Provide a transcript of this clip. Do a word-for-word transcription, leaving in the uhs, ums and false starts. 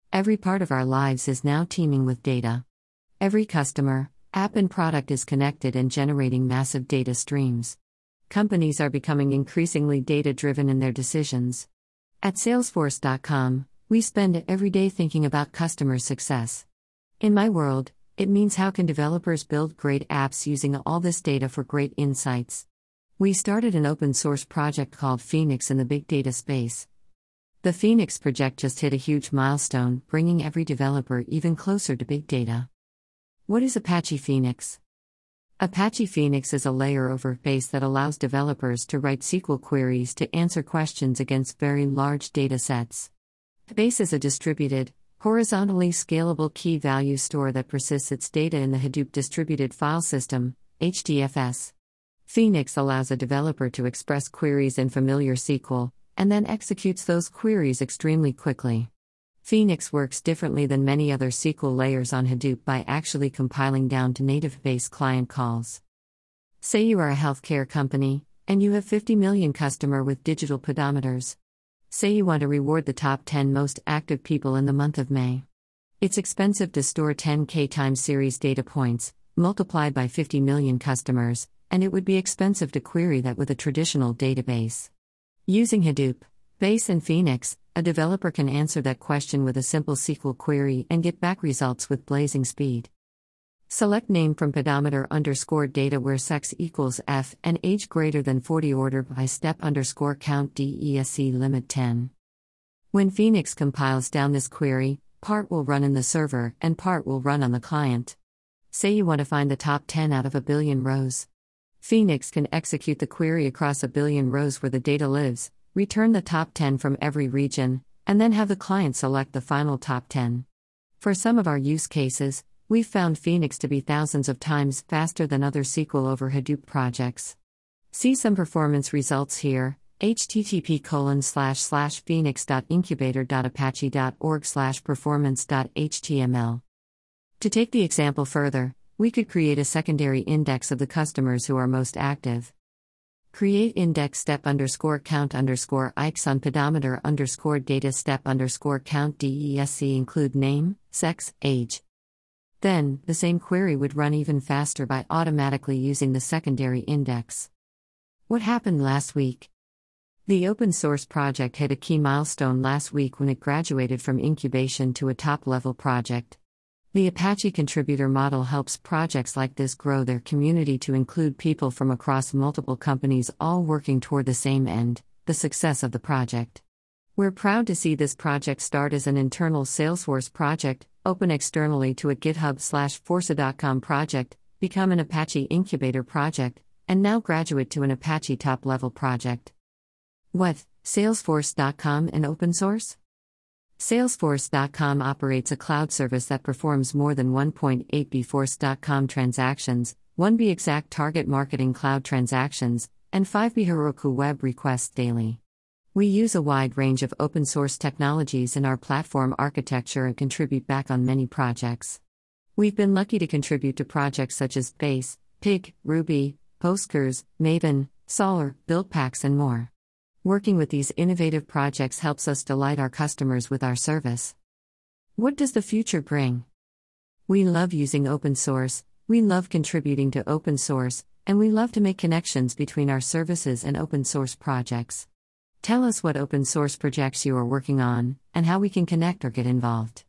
Every part of our lives is now teeming with data. Every customer, app and product is connected and generating massive data streams. Companies are becoming increasingly data-driven in their decisions. At Salesforce dot com, we spend every day thinking about customer success. In my world, it means how can developers build great apps using all this data for great insights. We started an open-source project called Phoenix in the big data space. The Phoenix project just hit a huge milestone, bringing every developer even closer to big data. What is Apache Phoenix? Apache Phoenix is a layer over Base that allows developers to write S Q L queries to answer questions against very large data sets. Base is a distributed, horizontally scalable key-value store that persists its data in the Hadoop Distributed File System, H D F S. Phoenix allows a developer to express queries in familiar S Q L, and then executes those queries extremely quickly. Phoenix works differently than many other S Q L layers on Hadoop by actually compiling down to native Base client calls. Say you are a healthcare company, and you have fifty million customers with digital pedometers. Say you want to reward the top ten most active people in the month of May. It's expensive to store ten K time series data points, multiplied by fifty million customers, and it would be expensive to query that with a traditional database. Using Hadoop, Base and Phoenix, a developer can answer that question with a simple S Q L query and get back results with blazing speed. Select name from pedometer underscore data where sex equals F and age greater than forty order by step underscore count D E S C limit ten. When Phoenix compiles down this query, part will run in the server and part will run on the client. Say you want to find the top ten out of a billion rows. Phoenix can execute the query across a billion rows where the data lives, return the top ten from every region, and then have the client select the final top ten. For some of our use cases, we've found Phoenix to be thousands of times faster than other S Q L over Hadoop projects. See some performance results here, http colon slash slash phoenix.incubator.apache.org slash performance.html. To take the example further, we could create a secondary index of the customers who are most active. Create index step underscore count underscore ikes on pedometer underscore data step underscore count desc include name, sex, age. Then, the same query would run even faster by automatically using the secondary index. What happened last week? The open source project hit a key milestone last week when it graduated from incubation to a top-level project. The Apache contributor model helps projects like this grow their community to include people from across multiple companies all working toward the same end, the success of the project. We're proud to see this project start as an internal Salesforce project, open externally to a GitHub slash forza dot com project, become an Apache incubator project, and now graduate to an Apache top-level project. What, Salesforce dot com and open source? Salesforce dot com operates a cloud service that performs more than one point eight B force dot com transactions, one B exact target marketing cloud transactions, and five B Heroku web requests daily. We use a wide range of open source technologies in our platform architecture and contribute back on many projects. We've been lucky to contribute to projects such as Base, Pig, Ruby, Postgres, Maven, Solr, Buildpacks, and more. Working with these innovative projects helps us delight our customers with our service. What does the future bring? We love using open source, we love contributing to open source, and we love to make connections between our services and open source projects. Tell us what open source projects you are working on, and how we can connect or get involved.